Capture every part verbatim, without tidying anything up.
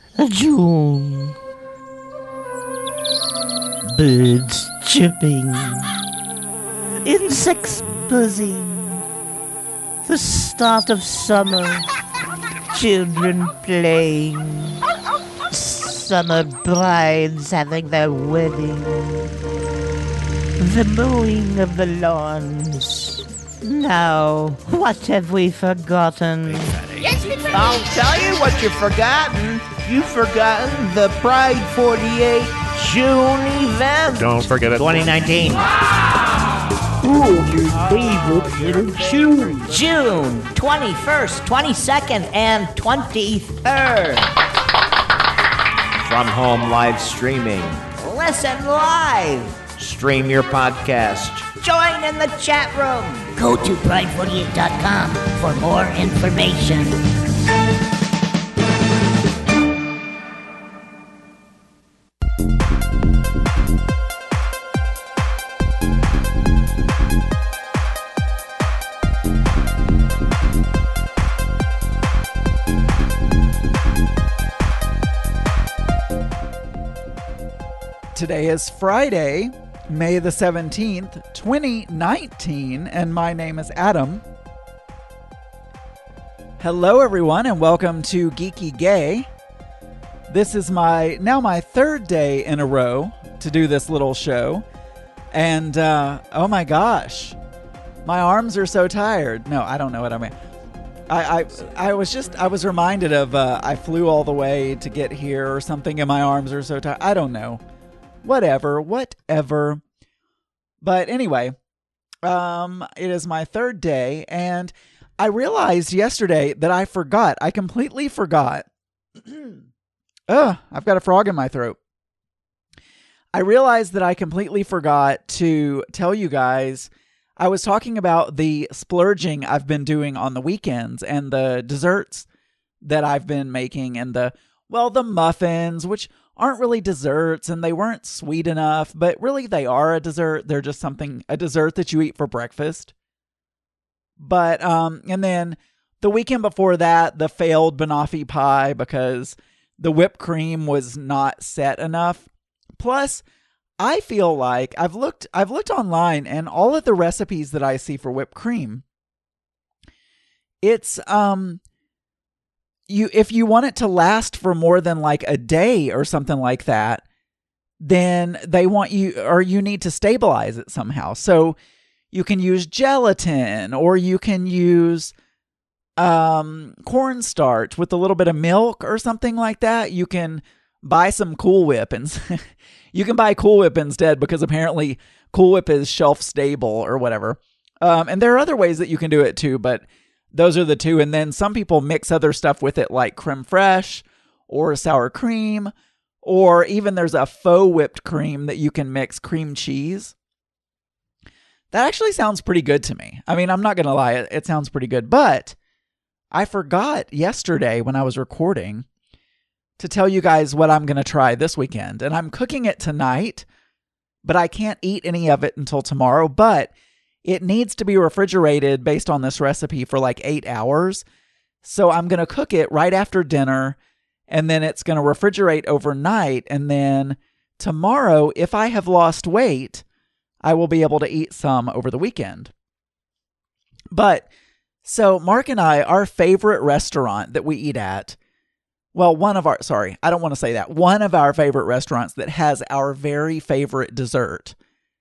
June. Birds chirping. Insects buzzing. The start of summer. Children playing. Summer brides having their wedding. The mowing of the lawns. Now, what have we forgotten? I'll tell you what you've forgotten. You've forgotten the Pride forty-eight June event. Don't forget it. twenty nineteen. Oh, your favorite little June. June twenty-first, twenty-second, and twenty-third. From home live streaming. Listen live. Stream your podcast. Join in the chat room. Go to pride forty-eight dot com for more information. Today is Friday, May the seventeenth, twenty nineteen, and my name is Adam. Hello everyone and welcome to Geeky Gay. This is my, now my third day in a row to do this little show. And, uh, oh my gosh, my arms are so tired. No, I don't know what I mean. I, I, I was just, I was reminded of, uh, I flew all the way to get here or something and my arms are so tired. I don't know. Whatever, whatever. But anyway, um, it is my third day, and I realized yesterday that I forgot. I completely forgot. Ugh, I've got a frog in my throat. I realized that I completely forgot to tell you guys. I was talking about the splurging I've been doing on the weekends and the desserts that I've been making and the, well, the muffins, which aren't really desserts and they weren't sweet enough, but really they are a dessert. They're just something, a dessert that you eat for breakfast. But, um, and then the weekend before that, the failed banoffee pie because the whipped cream was not set enough. Plus, I feel like I've looked, I've looked online and all of the recipes that I see for whipped cream, it's, um, You, if you want it to last for more than like a day or something like that, then they want you, or you need to stabilize it somehow. So you can use gelatin, or you can use um, cornstarch with a little bit of milk or something like that. You can buy some Cool Whip, and you can buy Cool Whip instead because apparently Cool Whip is shelf stable or whatever. Um, and there are other ways that you can do it too, but those are the two. And then some people mix other stuff with it like creme fraiche or sour cream, or even there's a faux whipped cream that you can mix cream cheese. That actually sounds pretty good to me. I mean, I'm not going to lie. It, it sounds pretty good, but I forgot yesterday when I was recording to tell you guys what I'm going to try this weekend. And I'm cooking it tonight, but I can't eat any of it until tomorrow. But it needs to be refrigerated based on this recipe for like eight hours. So I'm going to cook it right after dinner, and then it's going to refrigerate overnight. And then tomorrow, if I have lost weight, I will be able to eat some over the weekend. But so Mark and I, our favorite restaurant that we eat at, well, one of our, sorry, I don't want to say that. One of our favorite restaurants that has our very favorite dessert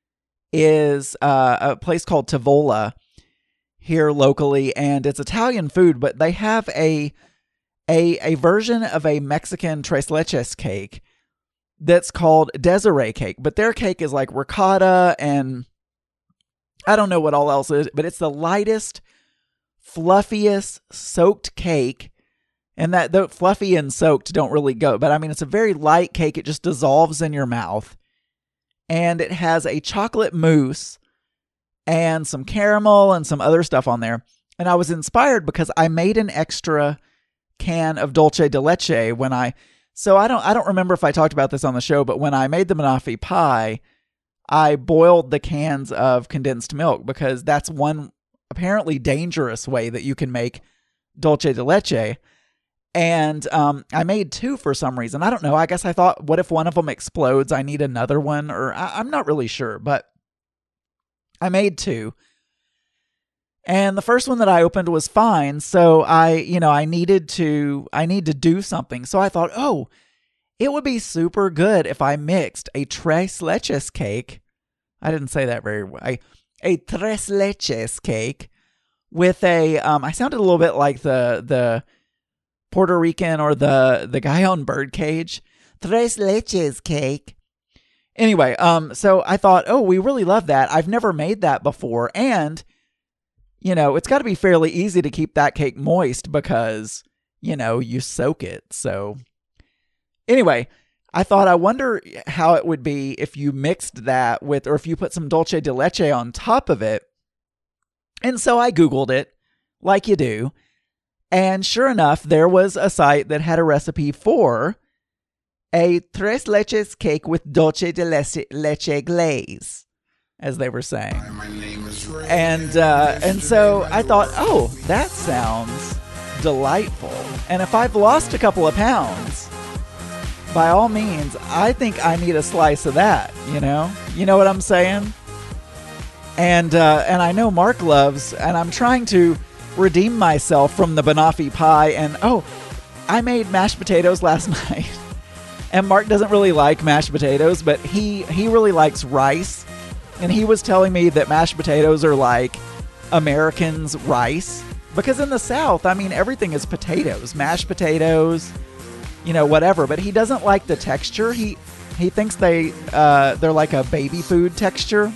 is uh, a place called Tavola here locally, and it's Italian food, but they have a a a version of a Mexican tres leches cake that's called Desiree cake, but their cake is like ricotta and I don't know what all else is, but it's the lightest, fluffiest soaked cake, and that the fluffy and soaked don't really go, but I mean, it's a very light cake. It just dissolves in your mouth. And it has a chocolate mousse and some caramel and some other stuff on there. And I was inspired because I made an extra can of dulce de leche when I, so I don't, I don't remember if I talked about this on the show, but when I made the banoffee pie, I boiled the cans of condensed milk because that's one apparently dangerous way that you can make dulce de leche. And um, I made two for some reason. I don't know. I guess I thought, what if one of them explodes? I need another one, or I- I'm not really sure, but I made two. And the first one that I opened was fine. So I, you know, I needed to, I need to do something. So I thought, oh, it would be super good if I mixed a tres leches cake. I didn't say that very well. A, a tres leches cake with a, um, I sounded a little bit like the, the Puerto Rican or the, the guy on Birdcage. Tres leches cake. Anyway, um, so I thought, oh, we really love that. I've never made that before. And, you know, it's got to be fairly easy to keep that cake moist because, you know, you soak it. So anyway, I thought, I wonder how it would be if you mixed that with, or if you put some dulce de leche on top of it. And so I Googled it, like you do. And sure enough, there was a site that had a recipe for a tres leches cake with dulce de leche, leche glaze, as they were saying. And uh, and so I thought, oh, that sounds delightful. And if I've lost a couple of pounds, by all means, I think I need a slice of that, you know? You know what I'm saying? And uh, and I know Mark loves, and I'm trying to redeem myself from the banoffee pie. And oh, I made mashed potatoes last night. And Mark doesn't really like mashed potatoes, but he, he really likes rice. And he was telling me that mashed potatoes are like Americans' rice. Because in the South, I mean, everything is potatoes. Mashed potatoes, you know, whatever. But he doesn't like the texture. He he thinks they, uh, they're like a baby food texture.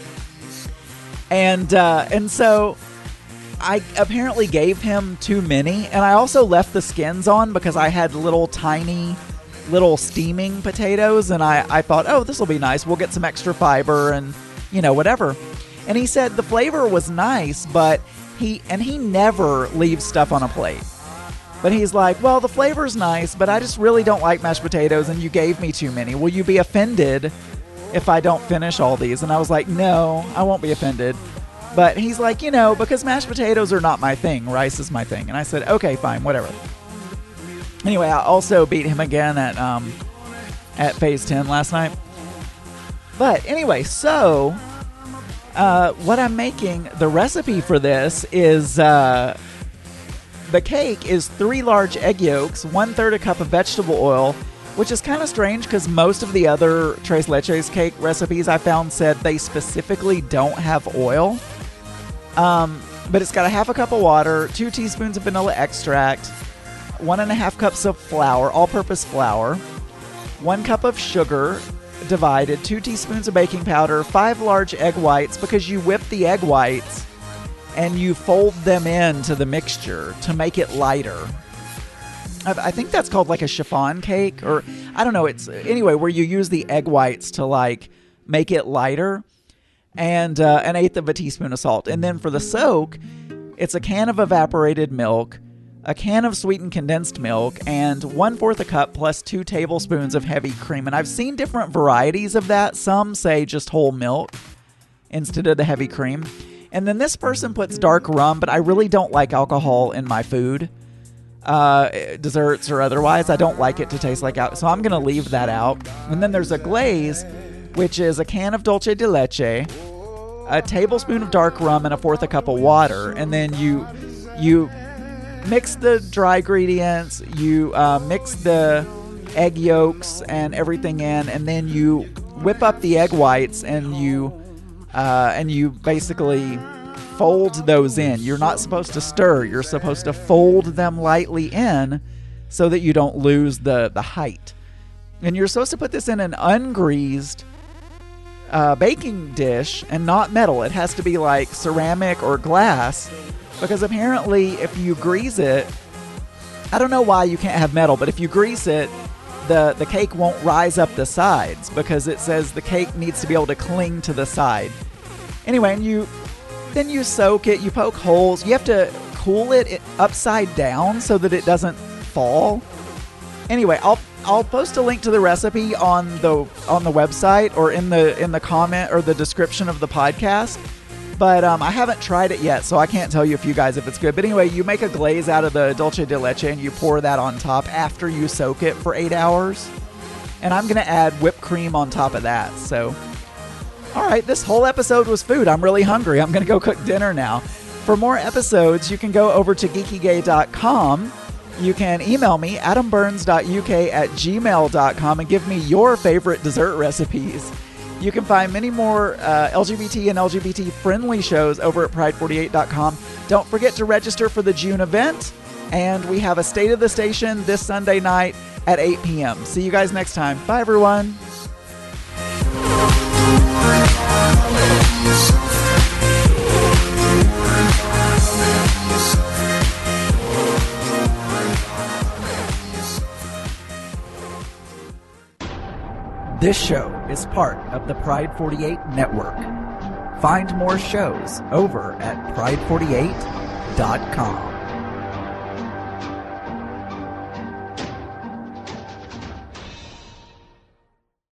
And uh, and so I apparently gave him too many. And I also left the skins on because I had little tiny, little steaming potatoes. And I, I thought, oh, this will be nice. We'll get some extra fiber and, you know, whatever. And he said the flavor was nice, but he, and he never leaves stuff on a plate. But he's like, well, the flavor's nice, but I just really don't like mashed potatoes and you gave me too many. Will you be offended if I don't finish all these? And I was like, no, I won't be offended. But he's like, you know, because mashed potatoes are not my thing. Rice is my thing. And I said, okay, fine, whatever. Anyway, I also beat him again at um, at Phase ten last night. But anyway, so uh, what I'm making, the recipe for this is, uh, the cake is three large egg yolks, one third a cup of vegetable oil, which is kind of strange because most of the other tres leches cake recipes I found said they specifically don't have oil. Um, but it's got a half a cup of water, two teaspoons of vanilla extract, one and a half cups of flour, all-purpose flour, one cup of sugar divided, two teaspoons of baking powder, five large egg whites, because you whip the egg whites and you fold them into the mixture to make it lighter. I think that's called like a chiffon cake, or I don't know. It's anyway where you use the egg whites to like make it lighter, and uh, an eighth of a teaspoon of salt. And then for the soak, it's a can of evaporated milk, a can of sweetened condensed milk, and one fourth a cup plus two tablespoons of heavy cream. And I've seen different varieties of that. Some say just whole milk instead of the heavy cream. And then this person puts dark rum, but I really don't like alcohol in my food. Uh, desserts or otherwise. I don't like it to taste like alcohol, so I'm going to leave that out. And then there's a glaze, which is a can of dulce de leche, a tablespoon of dark rum, and a fourth a cup of water. And then you you mix the dry ingredients, you uh, mix the egg yolks and everything in, and then you whip up the egg whites and you uh, and you basically fold those in. You're not supposed to stir. You're supposed to fold them lightly in so that you don't lose the, the height. And you're supposed to put this in an ungreased uh, baking dish and not metal. It has to be like ceramic or glass, because apparently if you grease it, I don't know why you can't have metal, but if you grease it, the, the cake won't rise up the sides because it says the cake needs to be able to cling to the side. Anyway, and you then you soak it, you poke holes. You have to cool it upside down so that it doesn't fall. Anyway, I'll I'll post a link to the recipe on the on the website or in the in the comment or the description of the podcast. But um, I haven't tried it yet, so I can't tell you if you guys if it's good. But anyway, you make a glaze out of the dulce de leche and you pour that on top after you soak it for eight hours. And I'm going to add whipped cream on top of that. So, all right, this whole episode was food. I'm really hungry. I'm going to go cook dinner now. For more episodes, you can go over to geeky gay dot com. You can email me, adam burns dot u k at gmail dot com, and give me your favorite dessert recipes. You can find many more uh, L G B T and L G B T-friendly shows over at pride forty-eight dot com. Don't forget to register for the June event. And we have a State of the Station this Sunday night at eight p.m. See you guys next time. Bye, everyone. This show is part of the Pride forty-eight Network. Find more shows over at pride forty-eight dot com.